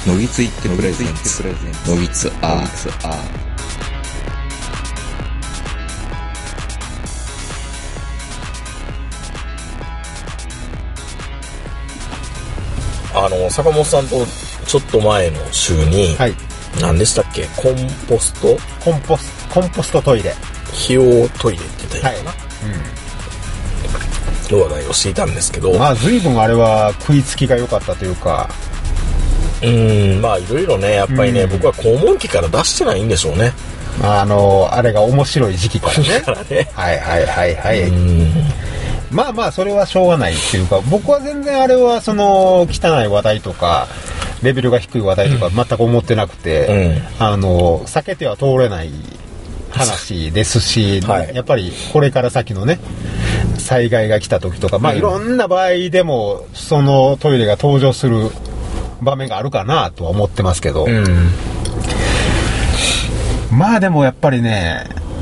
のぎついってプレゼンツのぎつアー坂本さんとちょっと前の週に、 はい、 何でしたっけ、コンポストトイレ、 費用トイレって言ったらいいかな、の話題をしていたんですけど、 まあ随分あれは食いつきが良かったというか、 まあいろいろね、やっぱりね、僕は肛門期から出してないんでしょうね。 あれが面白い時期からね。 からねはいはいはいはい。まあまあそれはしょうがないっていうか、僕は全然あれはその汚い話題とかレベルが低い話題とか全く思ってなくて、避けては通れない話ですし、 はい、 やっぱりこれから先のね災害が来た時とか、まあいろんな場合でもそのトイレが登場する場面があるかなとは思ってますけど、まあでもやっぱりね、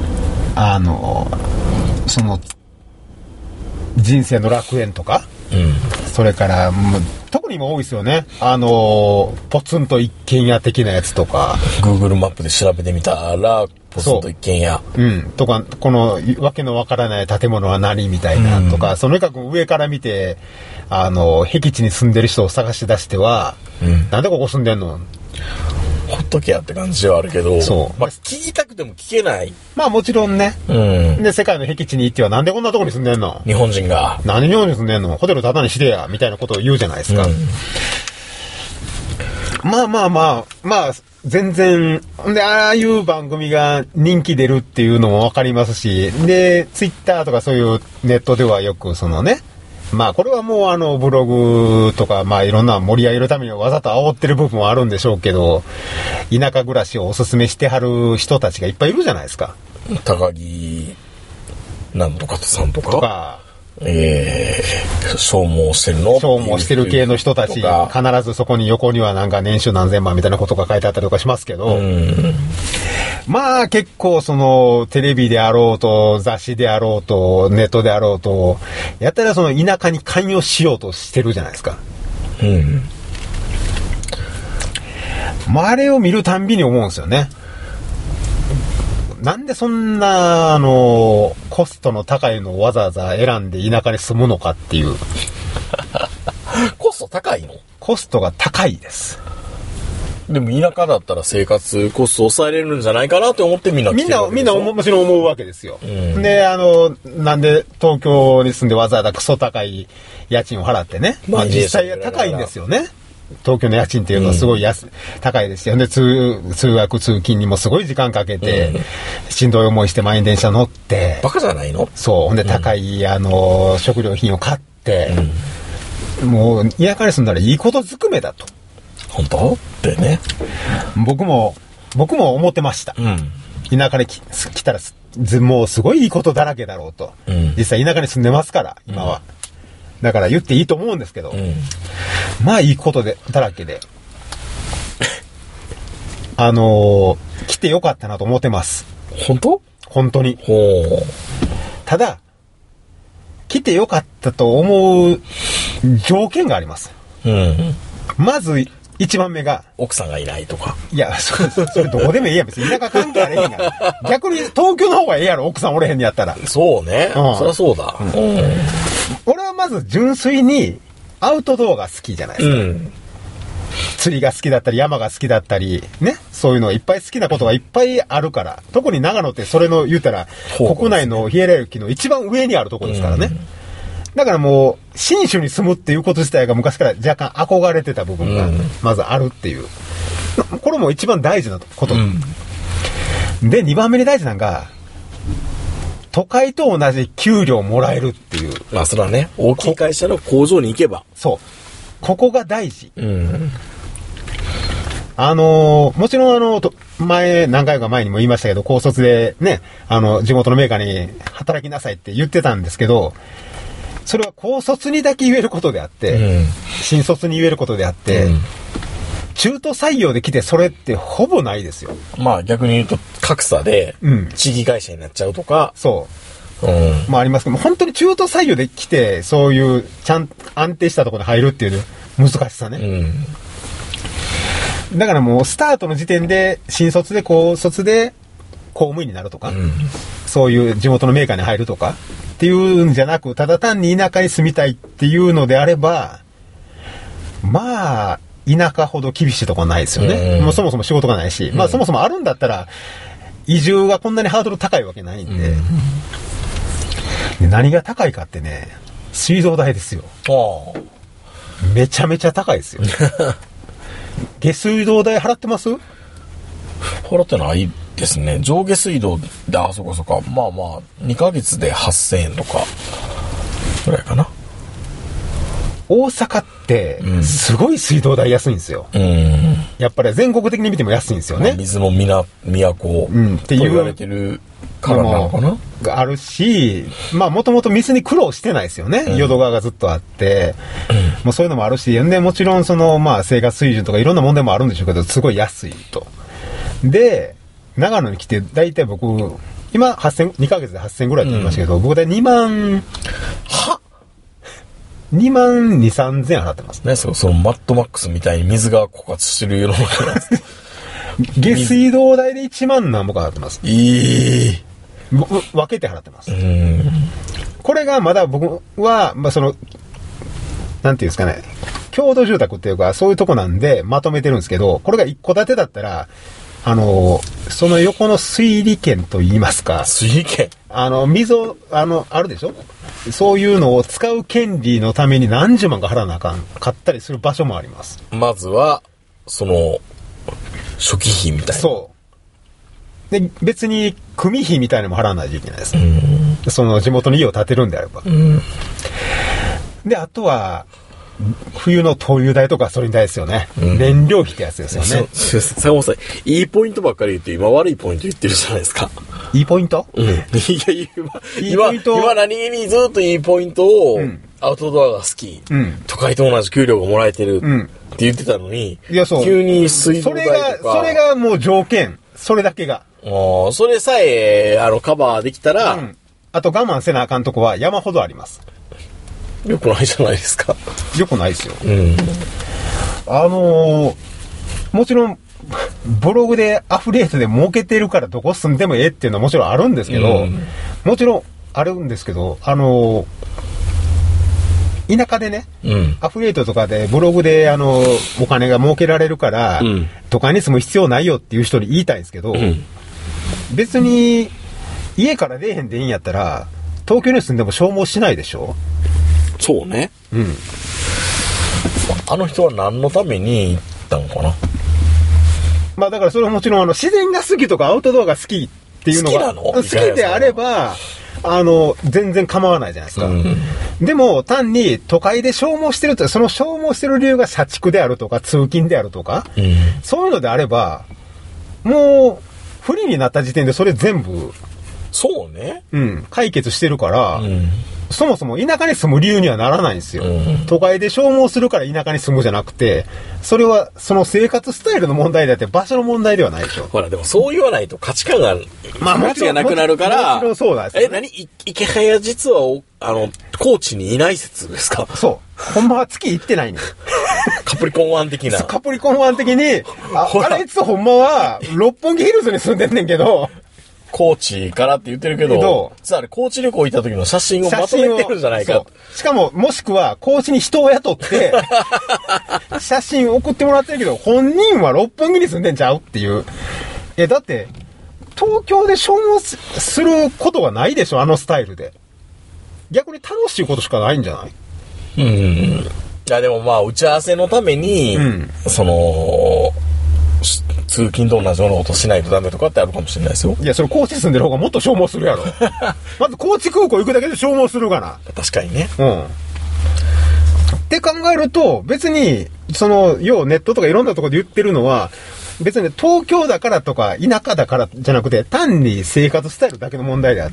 その人生の楽園とか、それから特にも多いですよね、ポツンと一軒家的なやつとか Google マップで調べてみたらポツンと一軒家とか、このわけのわからない建物は何みたいなとか、その上から見て僻地に住んでる人を探し出しては、なんでここ住んでんの、 ほっとけやって感じはあるけど、まあ、聞きたくても聞けない。 まあもちろんね、で世界の僻地に行ってはなんでこんなとこに住んでんの、 日本人が何日本に住んでんの、ホテルタダにしてやみたいなことを言うじゃないですか、まあ全然で、ああいう番組が人気出るっていうのも分かりますし、でツイッターとかそういうネットではよくそのね、まあこれはもうブログとか、まあいろんな盛り上げるためにわざと煽ってる部分はあるんでしょうけど、田舎暮らしをおすすめしてはる人たちがいっぱいいるじゃないですか。 高木なんとかさんとか消耗してる系の人たち、必ずそこに横にはなんか年収何千万みたいなことが書いてあったりとかしますけど、まあ結構そのテレビであろうと雑誌であろうとネットであろうとやったらその田舎に関与しようとしてるじゃないですか。まああれを見るたんびに思うんですよね。なんでそんなコストの高いのをわざわざ選んで田舎に住むのかっていうコスト高いの？ コストが高いです。 でも田舎だったら生活コスト抑えれるんじゃないかなって思ってみんなもちろん思うわけですよ、でなんで東京に住んでわざわざクソ高い家賃を払ってね、まあ実際高いんですよね。東京の家賃っていうのはすごい高いですよ。で通学通勤にもすごい時間かけて、しんどい思いして満員電車乗ってバカじゃないの。 そう。ほんで高い食料品を買って、もう田舎に住んだらいいことずくめだと。 本当ってね。 僕も思ってました。田舎に来たらもうすごいいいことだらけだろうと。実際田舎に住んでますから今は。だから言っていいと思うんですけど、まあいいことだらけで来てよかったなと思ってます。本当に。ただ来てよかったと思う条件があります。まず一番目が奥さんがいないとか。 いや、それどこでもいいやん。別に田舎関係あれへんから。逆に東京の方がええやろ、奥さんおれへんにやったら。 そうね。そりゃそうだ。 俺はまず純粋にアウトドアが好きじゃないですか。釣りが好きだったり山が好きだったりね、そういうのいっぱい好きなことがいっぱいあるから。特に長野ってそれの言うたら国内のヒエラルキーの一番上にあるところですからね。だからもう新州に住むっていうこと自体が昔から若干憧れてた部分がまずあるっていう、これも一番大事なこと、で2番目に大事なのが都会と同じ給料もらえるっていう。 まあそれはね、大きい会社の工場に行けばそう、ここが大事。もちろん何回か前にも言いましたけど、高卒でね地元のメーカーに働きなさいって言ってたんですけど、それは高卒にだけ言えることであって、新卒に言えることであって、中途採用で来てそれってほぼないですよ。 まあ逆に言うと格差で地域会社になっちゃうとか、 まあありますけど、本当に中途採用で来てそういう安定したところに入るっていう難しさね。 だからもうスタートの時点で新卒で高卒で公務員になるとか、そういう地元のメーカーに入るとかっていうんじゃなく、ただ単に田舎に住みたいっていうのであれば、まあ田舎ほど厳しいとこはないですよね。もうそもそも仕事がないし、まあそもそもあるんだったら移住がこんなにハードル高いわけないんで、で何が高いかってね、水道代ですよ。めちゃめちゃ高いですよ。下水道代払ってます？ 払ってないですね。上下水道で、あ、そこそこ。まあまあ、2ヶ月で8000円とか、ぐらいかな。 大阪って、すごい水道代安いんですよ。やっぱり全国的に見ても安いんですよね。 まあ、水の都って言われてるからなのかな。 があるし、まあもともと水に苦労してないですよね。淀川がずっとあって、もうそういうのもあるし、でもちろんその、まあ生活水準とかいろんな問題もあるんでしょうけど、すごい安いと。で、長野に来て、だいたい僕、今2ヶ月で8000ぐらいって言いましたけど、僕で2万2、3000払ってますね。そのマッドマックスみたいに水が枯渇してる世の中なんです。 下水道代で1万何ぼか払ってます。分けて払ってます。これがまだ僕は、まあその、なんていうんですかね、共同住宅っていうか、そういうとこなんでまとめてるんですけど、これが一戸建てだったら、その横の水利権と言いますか。 水利権？ 水を、あるでしょ？そういうのを使う権利のために何十万か払わなあかんかったりする場所もあります。 まずは、その、初期費みたいな。 そう。で、別に、組費みたいなのも払わないといけないです。その地元に家を建てるんであれば。で、あとは、冬の灯油代とかそれに代ですよね。燃料費ってやつですよね。 坂本さん、いいポイントばっかり言って今悪いポイント言ってるじゃないですか。 いいポイント？ 今何気にずっといいポイントを、アウトドアが好き、都会と同じ給料がもらえてるって言ってたのに、急に水道代とか。 それがもう条件。それだけが。 それさえ、カバーできたら、 あと我慢せなあかんとこは山ほどあります。 よくないじゃないですか。 よくないですよ。もちろん、ブログでアフリエイトで儲けてるからどこ住んでもええっていうのはもちろんあるんですけど、もちろんあるんですけど、田舎でね、アフリエイトとかでブログでお金が儲けられるから、都会に住む必要ないよっていう人に言いたいんですけど、別に家から出えへんでいいんやったら、東京に住んでも消耗しないでしょ？ そうね。あの人は何のために行ったのかな。 まあだからそれはもちろん自然が好きとかアウトドアが好きっていうのが好きであれば全然構わないじゃないですか。でも単に都会で消耗してると、その消耗してる理由が社畜であるとか通勤であるとか、そういうのであればもう不利になった時点でそれ全部そうね。 解決してるから、そもそも田舎に住む理由にはならないんですよ。都会で消耗するから田舎に住むじゃなくて、それはその生活スタイルの問題であって場所の問題ではないでしょ。 ほら、でもそう言わないと価値観が、価値がなくなるから、 もちろんそうなんですよ、 ね。池早実は、高知にいない説ですか？ そう。ほんまは月行ってないね。 カプリコン湾的な。 カプリコン湾的に、あれいつほんまは六本木ヒルズに住んでんねんけど、 高知からって言ってるけど、実はあれ高知旅行行った時の写真をまとめてるんじゃないか。 しかも、もしくは高知に人を雇って、写真送ってもらってるけど、本人は六本木に住んでんちゃうっていう。だって、東京で消耗することがないでしょ、あのスタイルで。逆に楽しいことしかないんじゃない？ いや、でもまあ、打ち合わせのために、通勤と同じようなことしないとダメとかってあるかもしれないですよ。 いや、それ高知住んでる方がもっと消耗するやろ。まず高知空港行くだけで消耗するがな。 確かにね。 って考えると、別に、要はネットとかいろんなところで言ってるのは、別に東京だからとか田舎だからじゃなくて、単に生活スタイルだけの問題であって、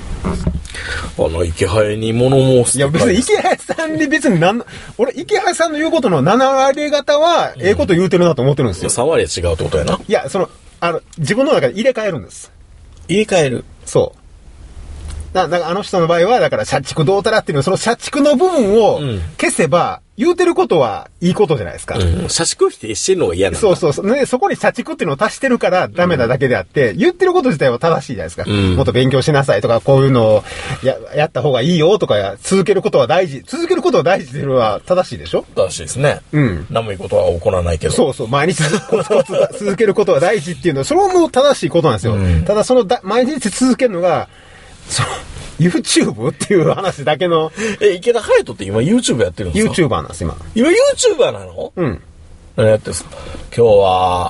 池早に物申す。 いや、別に池早さんで別に俺、池早さんの言うことの7割方は、ええこと言うてるなと思ってるんですよ。 3割は違うってことやな。 いや、自分の中で入れ替えるんです。 入れ替える？ そう。だからあの人の場合は、だから社畜どうたらっていうの、その社畜の部分を消せば、 言うてることはいいことじゃないですか。 社畜否定してるのが嫌なんだ。 そう。ね、そこに社畜っていうのを足してるからダメなだけであって、言ってること自体は正しいじゃないですか。もっと勉強しなさいとか、こういうのをやった方がいいよとか、続けることは大事っていうのは正しいでしょ？ 正しいですね。何もいいことは起こらないけど。 そう。毎日コツコツ続けることは大事っていうのは、それはもう正しいことなんですよ。ただ毎日続けるのが、YouTube っていう話だけの。 池田隼人って今 YouTube やってるんですか？ YouTuber なんです、今。 今 YouTuber なの？何やってるんですか？今日は、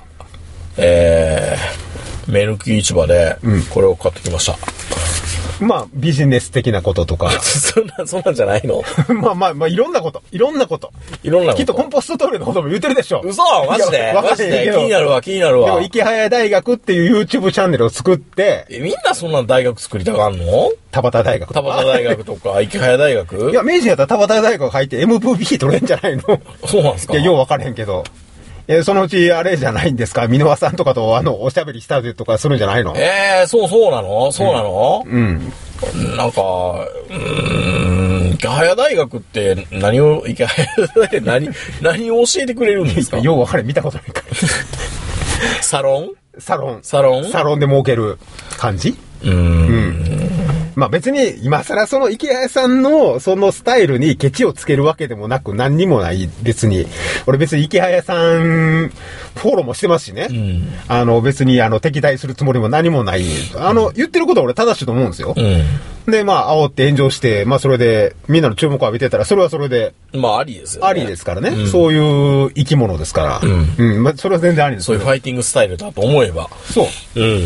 目抜き市場で、これを買ってきました。 まあ、ビジネス的なこととか。 そんなんじゃないの？ まあ、いろんなこと。きっとコンポストトイレのことも言ってるでしょ。 嘘？マジで気になるわ。でも、池早大学っていう YouTube チャンネルを作って。 みんなそんな大学作りたがんの？ 田端大学とか、池早大学？ いや、明治やったら田端大学入って MVP 取れんじゃないの？ そうなんですか？ いや、よう分からへんけど。そのうちあれじゃないんですか？箕輪さんとかとおしゃべりしたりとかするんじゃないの？ そうなの？なんか、池早大学って何を教えてくれるんですか？ よう分かれ、見たことないから。サロンで儲ける感じ？まあ別に今更その池谷さんのそのスタイルにケチをつけるわけでもなく何にもない別に。俺別に池谷さんフォローもしてますしね。別に敵対するつもりも何もない。言ってることは俺正しいと思うんですよ。で、まあ煽って炎上して、まあそれでみんなの注目を浴びてたらそれはそれで。 まあありですよね。 ありですからね。そういう生き物ですから。まあそれは全然ありです。 そういうファイティングスタイルだと思えば。 そう。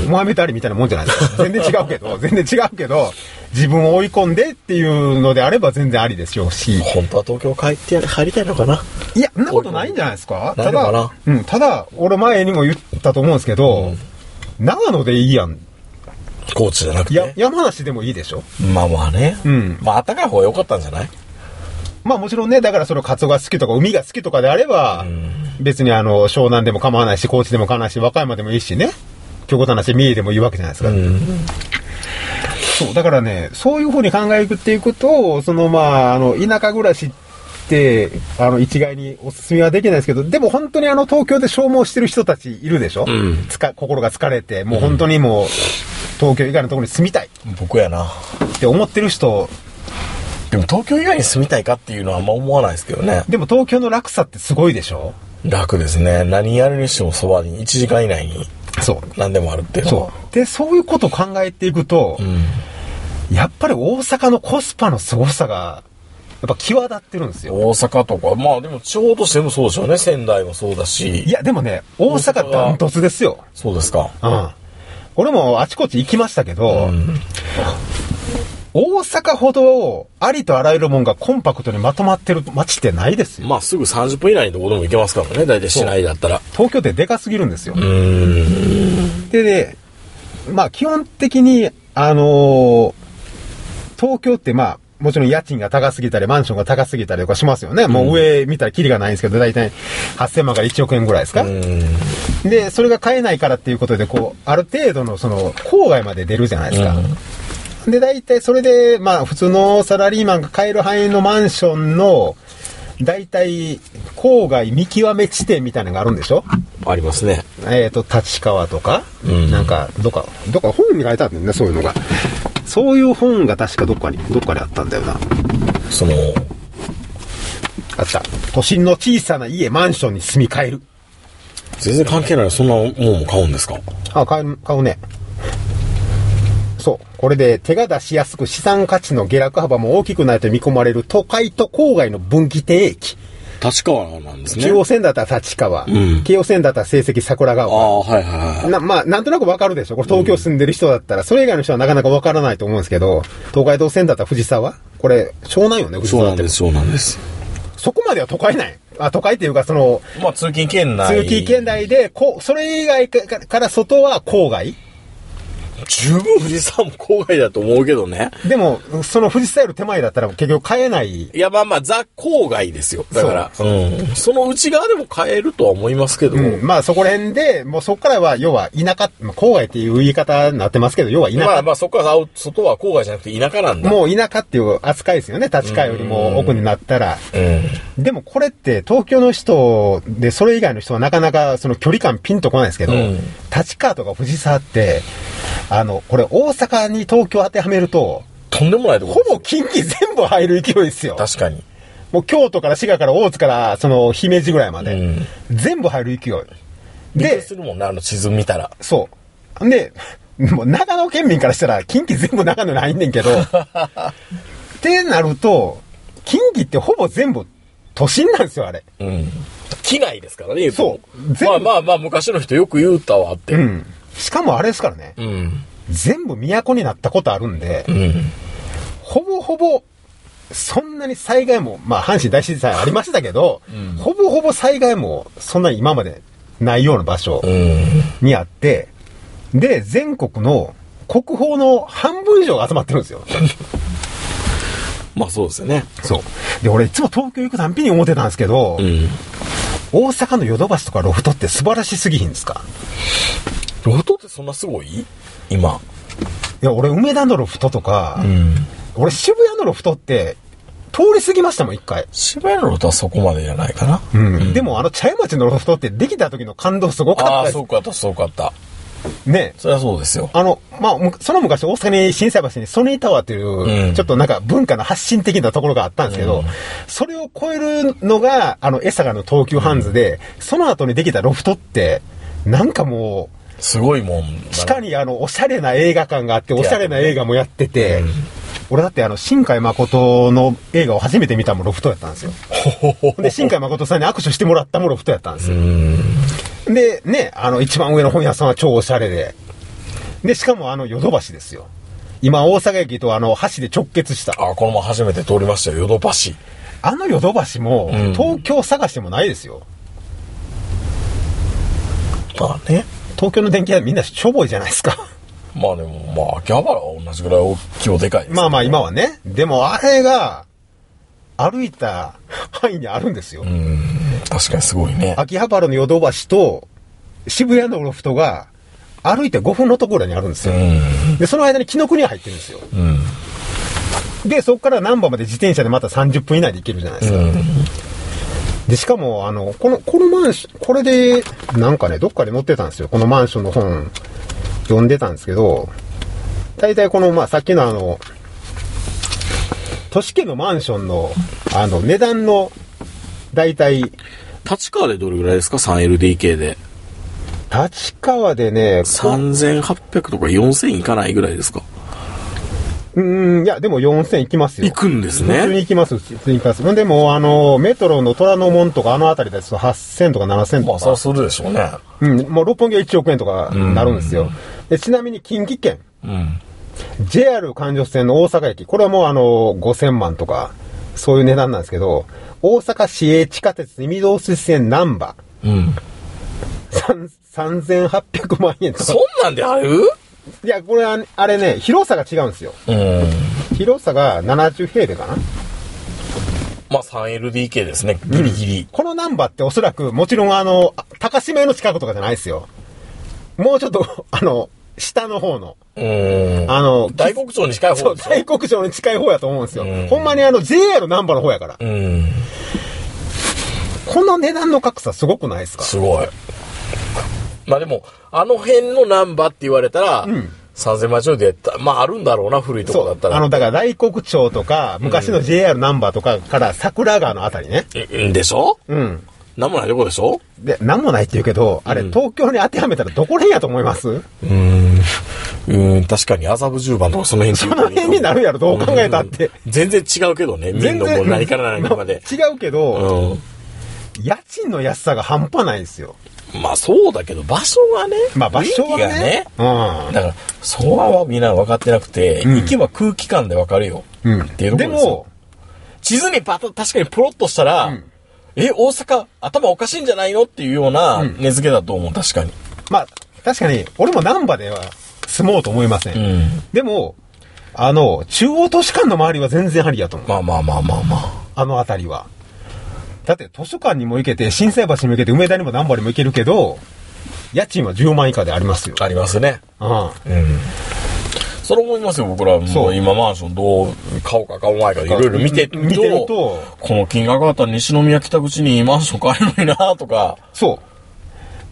モハメド・アリみたいなもんじゃないですか。全然違うけど、自分を追い込んでっていうのであれば全然ありですよし。 本当は東京入りたいのかな？ いや、そんなことないんじゃないですか？ ただ、俺前にも言ったと思うんですけど、長野でいいやん。 高知じゃなくて。 山梨でもいいでしょ？ まあね。まあ暖かい方が良かったんじゃない？ まあもちろんね、だからそのカツオが好きとか海が好きとかであれば、別に湘南でも構わないし、高知でも構わないし、和歌山でもいいしね。京都なし、三重でもいいわけじゃないですか。そう、だからね、そういう風に考えていくと、田舎暮らしって、一概にお勧めはできないですけど、でも本当に東京で消耗してる人たちいるでしょ？心が疲れて、もう本当にもう、東京以外のところに住みたい。 僕やな。 って思ってる人。 でも東京以外に住みたいかっていうのはあんま思わないですけどね。 でも東京の楽さってすごいでしょ？ 楽ですね。何やるにしてもそばに1時間以内に。そう。何でもあるっていうのは。 で、そういうことを考えていくと、やっぱり大阪のコスパの凄さが、やっぱ際立ってるんですよ。 大阪とか、まあでも地方としてもそうでしょうね。仙台もそうだし。 いや、でもね、大阪ダントツですよ。 そうですか。 俺もあちこち行きましたけど、大阪ほどありとあらゆるもんがコンパクトにまとまってる街ってないですよ。 まあすぐ30分以内にどこでも行けますからね。大体市内だったら。 東京ってでかすぎるんですよ。でね、まあ基本的に東京ってまあもちろん家賃が高すぎたりマンションが高すぎたりとかしますよね。もう上見たらキリがないんですけど、大体8000万から1億円ぐらいですか。で、それが買えないからっていうことで、ある程度の郊外まで出るじゃないですか。で、大体それで、まあ普通のサラリーマンが買える範囲のマンションの、大体、郊外見極め地点みたいなのがあるんでしょ？ ありますね。 立川とか、なんか、どっか本に書いてあるんだよね、そういうのが。そういう本が確かどっかであったんだよな。あった。都心の小さな家、マンションに住み替える。 全然関係ない。そんなもんも買うんですか？ 買うね。そう。これで手が出しやすく資産価値の下落幅も大きくないと見込まれる都会と郊外の分岐点駅。 立川なんですね。 中央線だったら立川。京葉線だったら成績桜川。まあ、なんとなくわかるでしょ。これ東京住んでる人だったら、それ以外の人はなかなかわからないと思うんですけど、東海道線だったら藤沢？これ、湘南よね、藤沢って。 そうなんです。 そこまでは都会ない。都会っていうかまあ通勤圏内。 通勤圏内で、それ以外から外は郊外。 十分富士山も郊外だと思うけどね。 でも、その富士山より手前だったら結局買えない。 いや、まあまあ、ザ郊外ですよ。だから、その内側でも買えるとは思いますけど。 まあそこら辺で、もうそこからは、要は田舎、郊外っていう言い方になってますけど、要は田舎。 まあまあそこから外は郊外じゃなくて田舎なんだ。 もう田舎っていう扱いですよね。立川よりも奥になったら。でもこれって東京の人で、それ以外の人はなかなかその距離感ピンとこないですけど、立川とか藤沢って、これ大阪に東京当てはめると、 とんでもないとこほぼ近畿全部入る勢いですよ。 確かに。 もう京都から滋賀から大津からその姫路ぐらいまで、全部入る勢い。 で、するもんな、地図見たら。 そう。で、もう長野県民からしたら近畿全部長野に入んねんけど、ってなると、近畿ってほぼ全部都心なんですよ、あれ。 機内ですからね、 そう。 まあ、昔の人よく言うたわって。 しかもあれですからね。全部都になったことあるんで、ほぼほぼ、そんなに災害も、まあ、阪神大震災ありましたけど、ほぼほぼ災害もそんなに今までないような場所にあって、で、全国の国宝の半分以上が集まってるんですよ。 まあそうですよね。 そう。で、俺いつも東京行くたんびに思ってたんですけど、大阪のヨドバシとかロフトって素晴らしすぎひんですか？ ロフトってそんなすごい？今。 いや、俺梅田のロフトとか、俺渋谷のロフトって通り過ぎましたもん、一回。 渋谷のロフトはそこまでじゃないかな。 でも茶屋町のロフトってできた時の感動すごかったです。 ああ、そうかった、そうかった。 ね。 そりゃそうですよ。 まあ、その昔大阪に心斎橋にソニータワーっていう、ちょっとなんか文化の発信的なところがあったんですけど、それを超えるのが、江坂の東急ハンズで、その後にできたロフトって、なんかもう、すごいもん。 地下におしゃれな映画館があって、おしゃれな映画もやってて、俺だって新海誠の映画を初めて見たもロフトやったんですよ。で、新海誠さんに握手してもらったもロフトやったんですよ。で、ね、一番上の本屋さんは超おしゃれで。で、しかもヨドバシですよ。今、大阪駅と橋で直結した。 あ、この前初めて通りましたよ、ヨドバシ。 ヨドバシも、東京探してもないですよ。 まあね。 東京の電気屋みんなしょぼいじゃないですか。 まあでも、まあ、秋葉原は同じぐらい大きいおでかいです、ね。 まあまあ今はね。でもあれが、歩いた範囲にあるんですよ。 確かにすごいね。 秋葉原のヨドバシと渋谷のロフトが歩いて5分のところにあるんですよ。で、その間に紀ノ国屋入ってるんですよ。で、そこから難波まで自転車でまた30分以内で行けるじゃないですか。で、しかも、このマンション、これで、なんかね、どっかで載ってたんですよ。このマンションの本、読んでたんですけど、大体この、まあ、さっきの都市圏のマンションの、値段の、大体、 立川でどれぐらいですか ?3LDK で。 立川でね、 3800とか4000いかないぐらいですか？ いや、でも4000行きますよ。 行くんですね。 普通に行きます、普通に行きます。でも、メトロの虎ノ門とか辺りですと8000とか7000とか。 まあ、そうするでしょうね。 もう六本木は1億円とかなるんですよ。で、ちなみに近畿圏。JR 環状線の大阪駅。これはもう5000万とか、そういう値段なんですけど、大阪市営地下鉄御堂筋線難波。3800万円とか。 そんなんである？ いや、これあれね、広さが違うんですよ。広さが70平米かな。 まあ 3LDK ですね、ギリギリ。 このナンバーっておそらく、もちろん高島屋の近くとかじゃないですよ。もうちょっと、下の方の。 大黒町に近い方ですよ。 大黒町に近い方やと思うんですよ。ほんまにJR ナンバーの方やから。この値段の格差すごくないですか？ すごい。まあでも、辺のナンバーって言われたら、3000万ちょいで、まああるんだろうな、古いとこだったら。 だから大黒町とか、昔の JR ナンバーとかから桜川のあたりね。 でしょ？なんもないとこでしょ？ で、なんもないって言うけど、あれ、東京に当てはめたらどこら辺やと思います？ 確かに麻布十番とかその辺その辺になるやろ、どう考えたって。 全然違うけどね、みんなもう何から何まで。 違うけど、家賃の安さが半端ないんですよ。 まあそうだけど、場所がね。 まあ場所がね。 だから、そはみんな分かってなくて、行けば空気感で分かるよ。っていうところですよ。でも、地図に確かにプロッとしたら、大阪、頭おかしいんじゃないのっていうような根付けだと思う、確かに。 まあ、確かに、俺も難波では、 住もうと思いません。 うん。 でも、中央都市間の周りは全然ありやと思う。 まあまあまあまあまあ。 あの辺りは。だって図書館にも行けて、心斎橋にも行けて、梅田にも南原にも行けるけど、家賃は10万以下でありますよ。 ありますね。 うん。 うん。それ思いますよ、僕らもう今マンションどう買おうか買う前かいろいろ見てると、この金額あったら西宮北口にマンション買えるのになとか。 そう。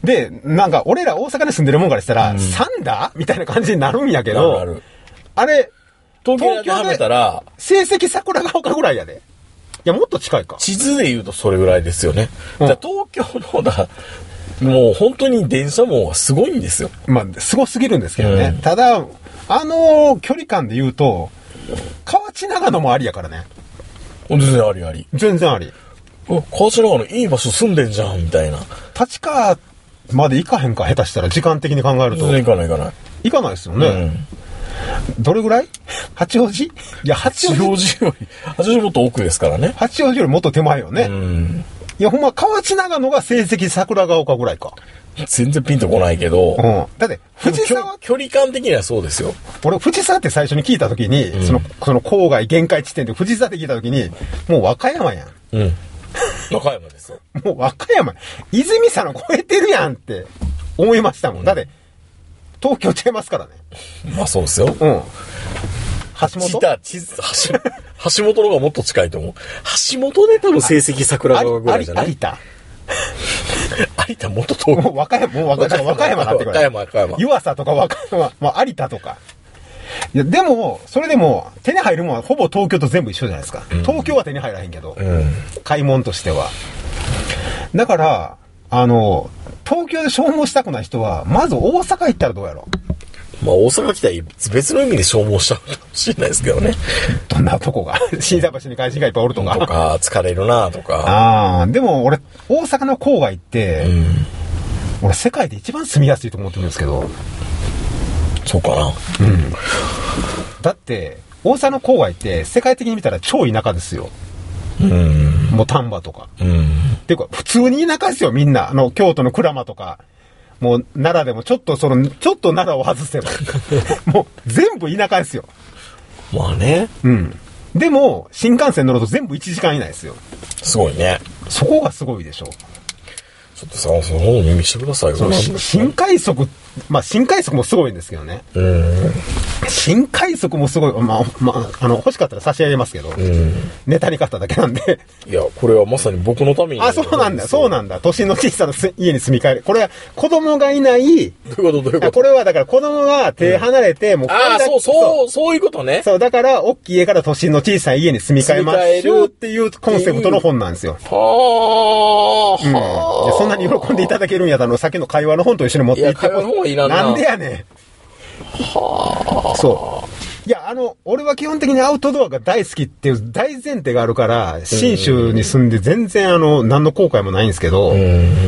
で、なんか俺ら大阪に住んでるもんからしたら、サンダーみたいな感じになるんやけど、あれ、 東京ではめたら、 成績桜ヶ丘ぐらいやで。いや、もっと近いか。 地図で言うとそれぐらいですよね。じゃあ東京のもう本当に電車もすごいんですよ。 まあ、すごすぎるんですけどね。ただ、距離感で言うと、河内長野もありやからね。 全然ありあり。 全然あり。 河内長野いい場所住んでんじゃん、みたいな。 立川まで行かへんか、下手したら時間的に考えると。 全然行かない行かない。 行かないですよね。どれぐらい？八王子？いや、八王子もっと奥ですからね。 八王子よりもっと手前よね。いや、ほんま、河内長野が成績桜ヶ丘ぐらいか。 全然ピンとこないけど。 だって、藤沢距離感的にはそうですよ。 俺、藤沢って最初に聞いたときに、その郊外限界地点で藤沢って聞いたときに、もう和歌山やん。 和歌山ですよ。 もう和歌山、泉佐野超えてるやんって思いましたもん。だって、東京ちゃいますからね。 まあそうですよ。橋本の方がもっと近いと思う。橋本で多分成績桜川ぐらいじゃない？ 有田もっと遠く。 もう和歌山になってくる。 和歌山。 湯浅とか和歌山、まあ有田とか。いや、でも、それでも、手に入るもんはほぼ東京と全部一緒じゃないですか。東京は手に入らへんけど、買い物としては。だから、東京で消耗したくない人は、まず大阪行ったらどうやろう。 まあ大阪来たら別の意味で消耗しちゃうかもしれないですけどね。 どんなとこが心斎橋に会社がいっぱいおるとか。 とか、疲れるなとか。 でも俺、大阪の郊外って、俺世界で一番住みやすいと思ってるんですけど。 そうかな。 だって、大阪の郊外って世界的に見たら超田舎ですよ。もう丹波とか。っていうか、普通に田舎ですよ、みんな。京都の鞍馬とか。もう、奈良でもちょっと奈良を外せば。もう、全部田舎ですよ。 まあね。 でも、新幹線乗ると全部1時間以内ですよ。 すごいね。 そこがすごいでしょ。 ちょっとさ、その方に見せてくださいよ。 新快速、まあ、新快速もすごいんですけどね。新快速もすごい、欲しかったら差し上げますけど、ネタに買っただけなんで。 いや、これはまさに僕のために。 そうなんだ。都心の小さな家に住み替える。これは子供がいない。 どういうことこれはだから子供が手離れて、もうそういうことね。 そう、だから、大きい家から都心の小さい家に住み替えましょうっていうコンセプトの本なんですよ。そんなに喜んでいただけるんやったら、さっきの会話の本と一緒に持っていって。 会話の本いらんな。 なんでやねん。そう。いや、俺は基本的にアウトドアが大好きっていう大前提があるから、信州に住んで全然何の後悔もないんですけど、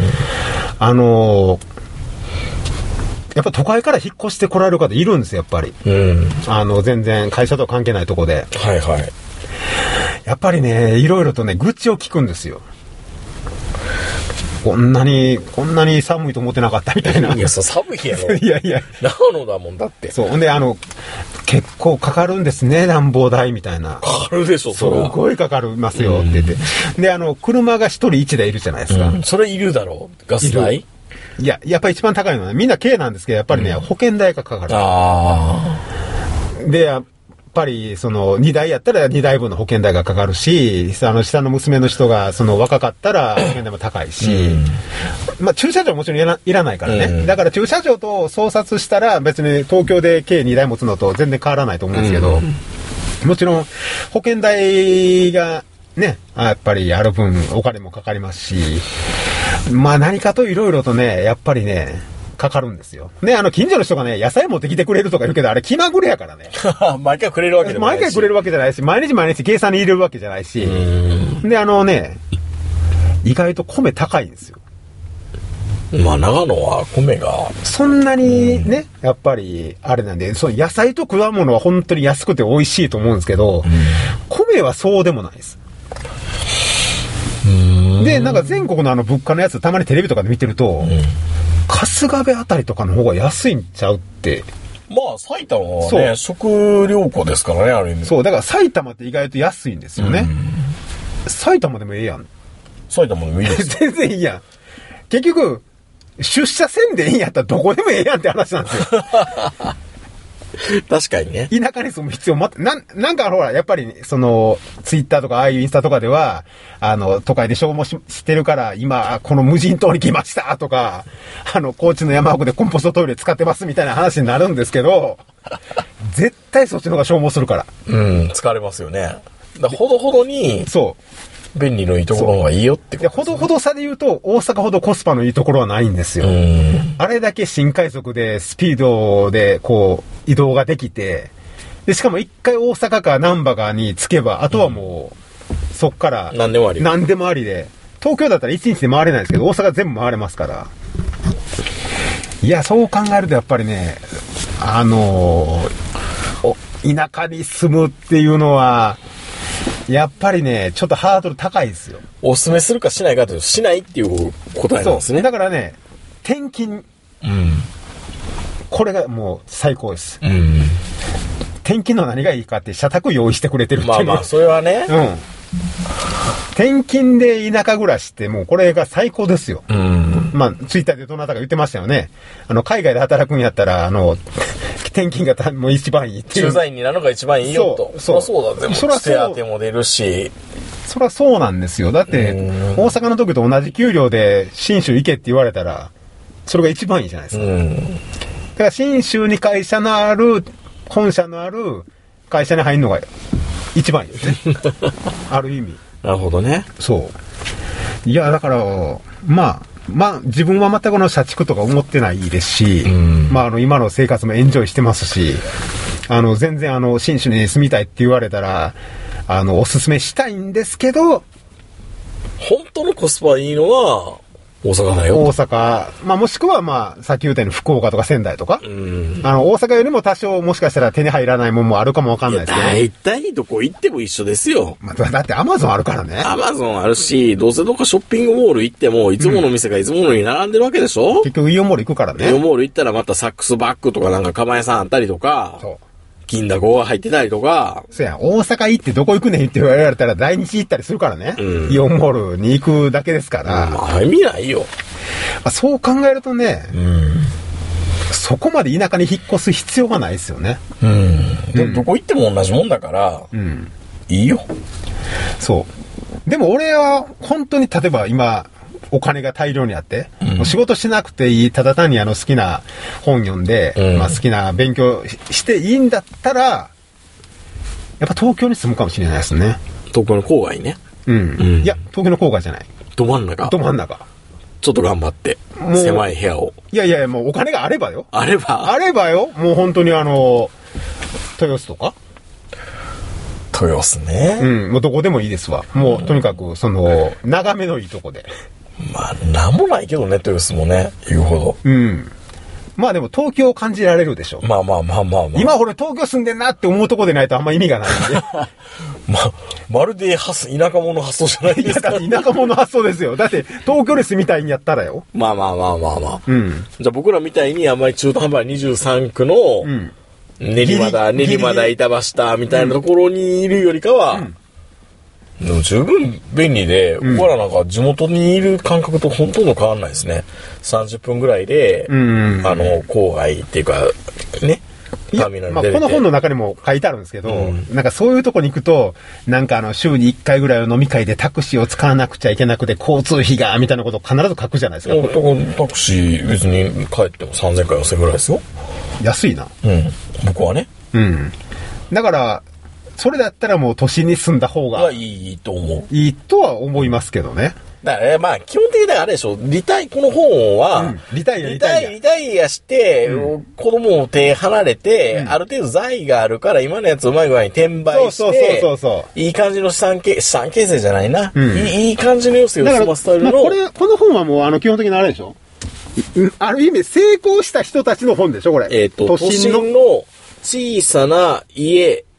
やっぱ都会から引っ越してこられる方いるんですよ、やっぱり。全然会社とは関係ないとこで。 はいはい。 やっぱりね、いろいろとね、愚痴を聞くんですよ。こんなに寒いと思ってなかったみたいな。 いや、寒いやろ。 いや。 長野だもんだって。 そう。で、結構かかるんですね、暖房代みたいな。 かかるでしょ、それは。 すごいかかりますよって言って。で、車が一人一台いるじゃないですか。 それいるだろう。ガス代？ いや、やっぱり一番高いのはね、みんな軽なんですけど、やっぱりね、保険代がかかる。で、やっぱり、2台やったら2台分の保険代がかかるし、下の娘の人が、若かったら保険代も高いし、まあ、駐車場もちろんいらないからね。だから駐車場と相殺したら、別に東京で計2台持つのと全然変わらないと思うんですけど、もちろん、保険代が、ね、やっぱりある分お金もかかりますし、まあ何かといろいろとね、やっぱりね、かかるんですよ。ね、近所の人がね、野菜持ってきてくれるとか言うけど、あれ気まぐれやからね。 毎回くれるわけでもないし。 毎回くれるわけじゃないし、毎日計算に入れるわけじゃないし。で、意外と米高いんですよ。 まあ長野は米が。 そんなにね、やっぱり、あれなんで、野菜と果物は本当に安くて美味しいと思うんですけど、米はそうでもないです。で、なんか全国の物価のやつたまにテレビとかで見てると、春日部あたりとかの方が安いんちゃうってまあ、埼玉はね、食料庫ですからね、ある意味。 そう、だから埼玉って意外と安いんですよね。埼玉でもええやん。 埼玉でもいいですよ。 全然いいやん。結局、出社せんでいいんやったらどこでもええやんって話なんですよ。 確かにね。 田舎に住む必要もなんかほら、やっぱり、ツイッターとかああいうインスタとかでは、都会で消耗してるから、今、この無人島に来ましたとか、高知の山奥でコンポストトイレ使ってますみたいな話になるんですけど、絶対そっちの方が消耗するから。 疲れますよね。ほどほどに、 そう。 便利のいいところがいいよってことですね。ほどほどさで言うと、大阪ほどコスパのいいところはないんですよ。あれだけ新快速で、スピードで、移動ができて、で、しかも一回大阪か難波かに着けば、あとはもう、そっから、 何でもあり。 何でもありで、東京だったら1日で回れないですけど、大阪全部回れますから。いや、そう考えるとやっぱりね、田舎に住むっていうのは、やっぱりね、ちょっとハードル高いですよ。 おすすめするかしないかというと、しないっていう答えなんですね。 だからね、転勤。これがもう最高です。転勤の何がいいかって社宅用意してくれてるっていう。 まあ、それはね。 転勤で田舎暮らしってもうこれが最高ですよ。まあ、ツイッターでどなたか言ってましたよね。海外で働くんやったら、転勤がもう一番いいっていう。 駐在員になるのが一番いいよと。そうだ、でも、手当も出るし。 そりゃそうなんですよ。だって、大阪の時と同じ給料で、信州行けって言われたら、それが一番いいじゃないですか。だから、信州に会社のある、本社のある会社に入るのが一番いいですね。ある意味。 なるほどね。 そう。いや、だから、まあ、自分は全く社畜とか思ってないですし、今の生活もエンジョイしてますし、全然信州に住みたいって言われたら、おすすめしたいんですけど、 本当のコスパいいのは、大阪だよ。 大阪。もしくはさっき言ったように福岡とか仙台とか。大阪よりも多少もしかしたら手に入らないものもあるかもわかんないですけど。 大体どこ行っても一緒ですよ。 だってアマゾンあるからね。 アマゾンあるし、どうせどっかショッピングモール行っても、いつもの店がいつものに並んでるわけでしょ。 結局イオンモール行くからね。 イオンモール行ったらまたサックスバッグとかなんか釜屋さんあったりとか。そう。金だこが入ってたりとか。 そうや、大阪行ってどこ行くねんって言われたら来日行ったりするからね。イオンモールに行くだけですから。 意味ないよ。 そう考えるとね、そこまで田舎に引っ越す必要がないですよね。 どこ行っても同じもんだから、いいよ。 そう。でも俺は本当に例えば今、お金が大量にあって、仕事しなくていい、ただ単に好きな本読んで、好きな勉強していいんだったら、やっぱ東京に住むかもしれないですね。 東京の郊外ね。 いや、東京の郊外じゃない。 ど真ん中。ちょっと頑張って。狭い部屋を。 いや、もうお金があればよ。 あればよ。もう本当に豊洲とか豊洲ね。 もうどこでもいいですわ。もうとにかく、眺めのいいとこで。 なんもないけどね、豊洲もね、言うほど。 でも東京を感じられるでしょ。 まあ。 今俺東京住んでんなって思うとこでないとあんま意味がないんで。 まるで田舎者発想じゃないですか。 田舎者発想ですよ。だって東京に住みたいんやったらよ。 まあ。じゃあ僕らみたいにあんまり中途半端な23区の、練馬だ、板橋だ、みたいなところにいるよりかは、でも十分便利で、僕らなんか地元にいる感覚とほとんど変わんないですね。30分ぐらいで、郊外っていうか、ね、ターミナルに出れて。 この本の中にも書いてあるんですけど、なんかそういうとこに行くと、なんか週に1回ぐらいの飲み会でタクシーを使わなくちゃいけなくて、交通費が、みたいなことを必ず書くじゃないですか。 タクシー別に帰っても3000か4000ぐらいですよ。 安いな。 僕はね。 だから、それだったらもう都心に住んだ方がいいと思う。 いいとは思いますけどね。 だから基本的にはあれでしょ、この本は、 リタイアして、子供を手離れて、ある程度財があるから、今のやつうまい具合に転売して、いい感じの資産形成じゃないな。いい感じの余生を済ませたいの。 この本はもう基本的にあれでしょ、ある意味成功した人たちの本でしょ、これ。 都心の小さな家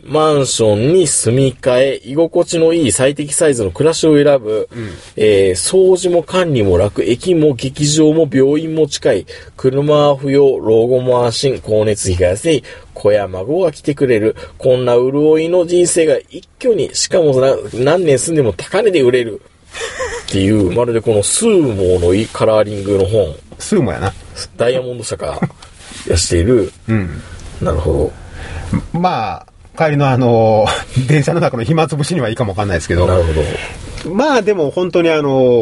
マンションに住み替え、居心地のいい最適サイズの暮らしを選ぶ、掃除も管理も楽、駅も劇場も病院も近い、車は不要、老後も安心、光熱費が安い、子や孫が来てくれる、こんな潤いの人生が一挙に、しかも何年住んでも高値で売れる。っていう、まるでこのスーモのカラーリングの本。 スーモやな。 ダイヤモンド社がやしている。なるほど。まあ、帰りの電車の中の暇つぶしにはいいかもわかんないですけど。 なるほど。まあでも本当に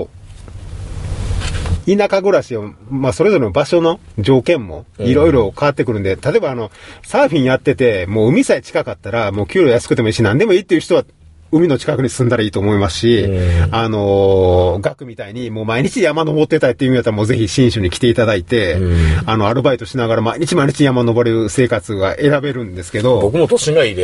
田舎暮らしを、まあそれぞれの場所の条件もいろいろ変わってくるんで、例えばサーフィンやってて、もう海さえ近かったら、もう給料安くてもいいし何でもいいっていう人は、海の近くに住んだらいいと思いますし、学みたいにもう毎日山登ってたいっていう意味だったらもうぜひ新州に来ていただいて、アルバイトしながら毎日山登れる生活が選べるんですけど。 僕も都心がいいです。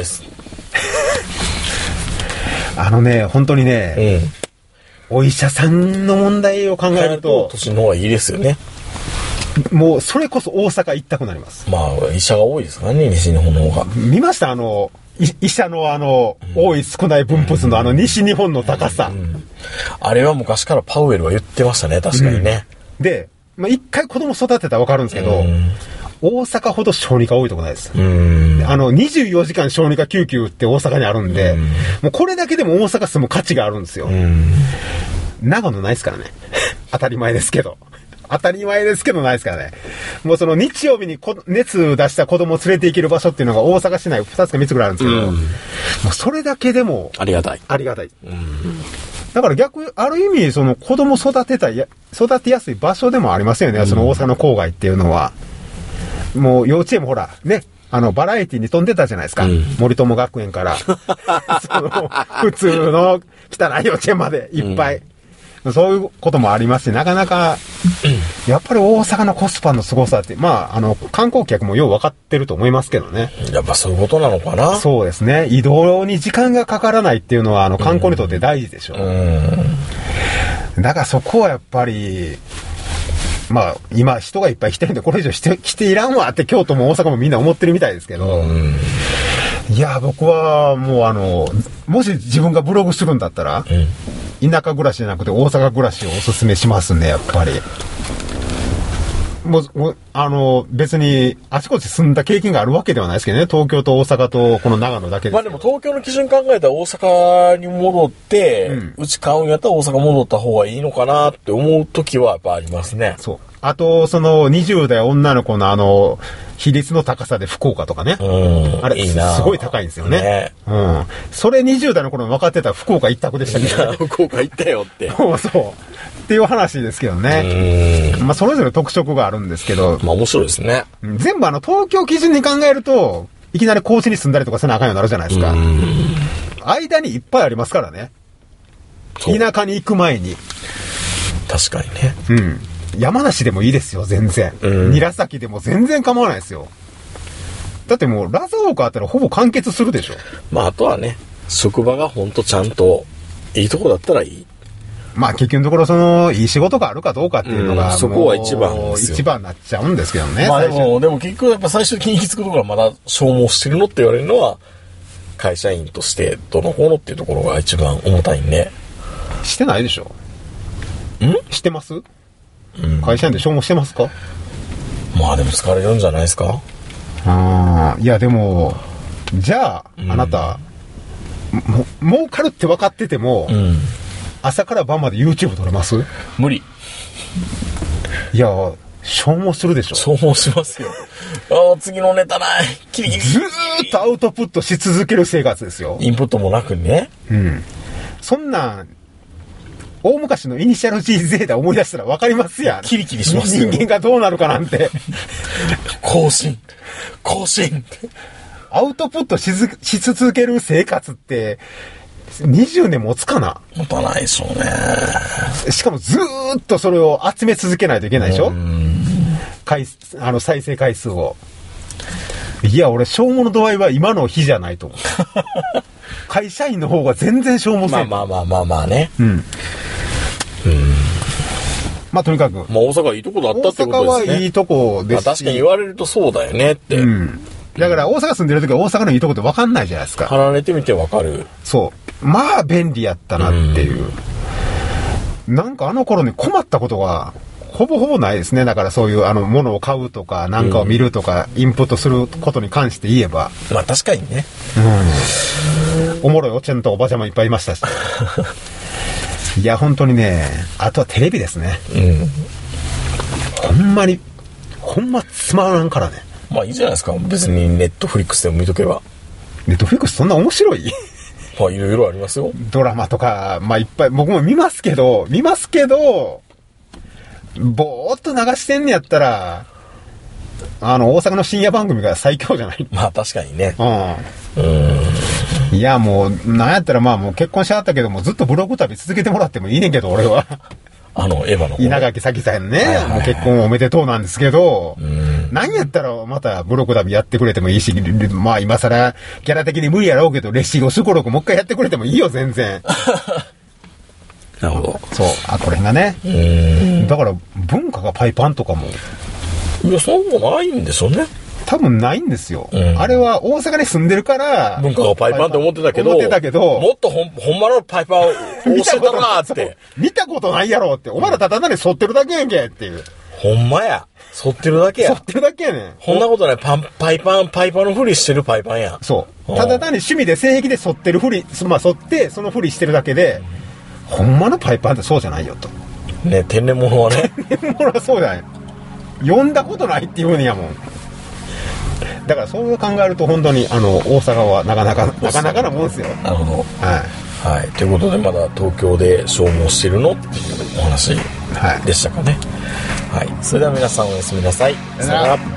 本当にね、お医者さんの問題を考えると、 都心の方がいいですよね。 もうそれこそ大阪行ったくなります。 まあ、医者が多いですからね、西日本の方が。 見ました医者の多い少ない分布数の西日本の高さ、 あれは昔からパウエルは言ってましたね、確かにね。 で、まあ、一回子供育てたら分かるんですけど、大阪ほど小児科多いとこないです。24時間小児科救急って大阪にあるんで、もうこれだけでも大阪住む価値があるんですよ。長野ないですからね。当たり前ですけど。ないですからね。もうその日曜日に熱出した子供を連れて行ける場所っていうのが大阪市内2つか3つぐらいあるんですけど、もうそれだけでもありがたい。 だからある意味その子供育てやすい場所でもありますよね。その大阪の郊外っていうのは。もう幼稚園もほら、ね、バラエティに飛んでたじゃないですか。森友学園から。普通の汚い幼稚園までいっぱい。そういうこともありますし、なかなか、やっぱり大阪のコスパの凄さって、まあ、観光客もよう分かってると思いますけどね。 やっぱそういうことなのかな。 そうですね。移動に時間がかからないっていうのは、観光にとって大事でしょ。だからそこはやっぱり、まあ、今人がいっぱい来てるんで、これ以上来ていらんわって京都も大阪もみんな思ってるみたいですけど、いや、僕はもうもし自分がブログするんだったら、田舎暮らしじゃなくて大阪暮らしをおすすめしますね、やっぱり。もう、別に、あちこち住んだ経験があるわけではないですけどね、東京と大阪とこの長野だけで。 まあでも東京の基準考えたら大阪に戻って、うち買うんやったら大阪戻った方がいいのかなって思う時はやっぱありますね。 そう。あと、その20代女の子の比率の高さで福岡とかね。あれ、すごい高いんですよね。それ20代の頃に分かってたら福岡一択でしたけどね。 福岡行ったよって。 そう。っていう話ですけどね。まあ、それぞれ特色があるんですけど。 まあ、面白いですね。 全部東京基準に考えると、いきなり高知に住んだりとかせなあかんようになるじゃないですか。間にいっぱいありますからね。田舎に行く前に。 確かにね。 山梨でもいいですよ、全然。韮崎でも全然構わないですよ。だってもう、ラザオカあったらほぼ完結するでしょ。 まあ、あとはね、職場がほんとちゃんと、いいとこだったらいい。 まあ、結局のところ、いい仕事があるかどうかっていうのが、 そこは一番ですよ。 一番になっちゃうんですけどね。 まあでも結局やっぱ最初に行き着くところはまだ消耗してるのって言われるのは、会社員としてどの方のっていうところが一番重たいんで。 してないでしょ。してます？会社員で消耗してますか？ まあでも疲れるんじゃないですか？ いやでも、じゃあ、あなた、儲かるって分かってても、朝から晩まで YouTube 撮れます？ 無理。 いや、消耗するでしょ。 消耗しますよ。次のネタない。キリキリ。 ずーっとアウトプットし続ける生活ですよ。 インプットもなくね。 そんなん、大昔のイニシャル G ゼータ思い出したら分かりますやん。 キリキリしますよ。 人間がどうなるかなんて。 更新。 アウトプットし続ける生活って、20年持つかな？ 持たないでしょうね。 しかもずーっとそれを集め続けないといけないでしょ？再生回数を。いや、俺、消耗の度合いは今の日じゃないと思う。会社員の方が全然消耗せん。 まあね。 まあとにかく。 まあ大阪はいいとこだったってことですね。 大阪はいいとこですし。 まあ確かに言われるとそうだよねって。 だから大阪住んでる時は大阪のいいとこって分かんないじゃないですか。 離れてみて分かる。 そう。まあ便利やったなっていう。なんかあの頃に困ったことがほぼほぼないですね。だからそういうものを買うとかなんかを見るとか、インプットすることに関して言えば。 まあ確かにね。 おもろいおっちゃんとおばちゃんもいっぱいいましたし。いや本当にね、あとはテレビですね。ほんまつまらんからね。 まあいいじゃないですか。別にネットフリックスでも見とけば。 ネットフリックスそんな面白い？ まあいろいろありますよ。 ドラマとか、まあいっぱい、僕も見ますけど、ぼーっと流してんねやったら、大阪の深夜番組が最強じゃない？ まあ確かにね。 いやもう、なんやったらまあもう結婚しはったけども、ずっとブログ旅続けてもらってもいいねんけど、俺は。 エヴァの。 稲垣咲さんね、もう結婚おめでとうなんですけど、何やったらまたブログ旅やってくれてもいいし、まあ今更キャラ的に無理やろうけど、レシゴスコロクもう一回やってくれてもいいよ、全然。 なるほど。 そう、これがね。だから文化がパイパンとかも。 いや、そうもないんでしょうね。 多分ないんですよ。あれは大阪に住んでるから、 文化がパイパンって思ってたけど、もっとほんまのパイパンを教えたなって。 見たことないやろって。お前らただ単に沿ってるだけやんけっていう。 ほんまや。沿ってるだけや。 沿ってるだけやねん。 こんなことない。パイパンのふりしてるパイパンや。 そう。ただ単に趣味で性癖で沿ってるふり、まあ沿ってそのふりしてるだけで、ほんまのパイパンってそうじゃないよと。 ね、天然物はね。 天然物はそうだよ。読んだことないっていうふうにやもん。だからそう考えると本当に大阪はなかなかなもんですよ。 なるほど。はい。ということでまだ東京で消耗してるのっていうお話でしたかね。はい。それでは皆さんおやすみなさい。 さよなら。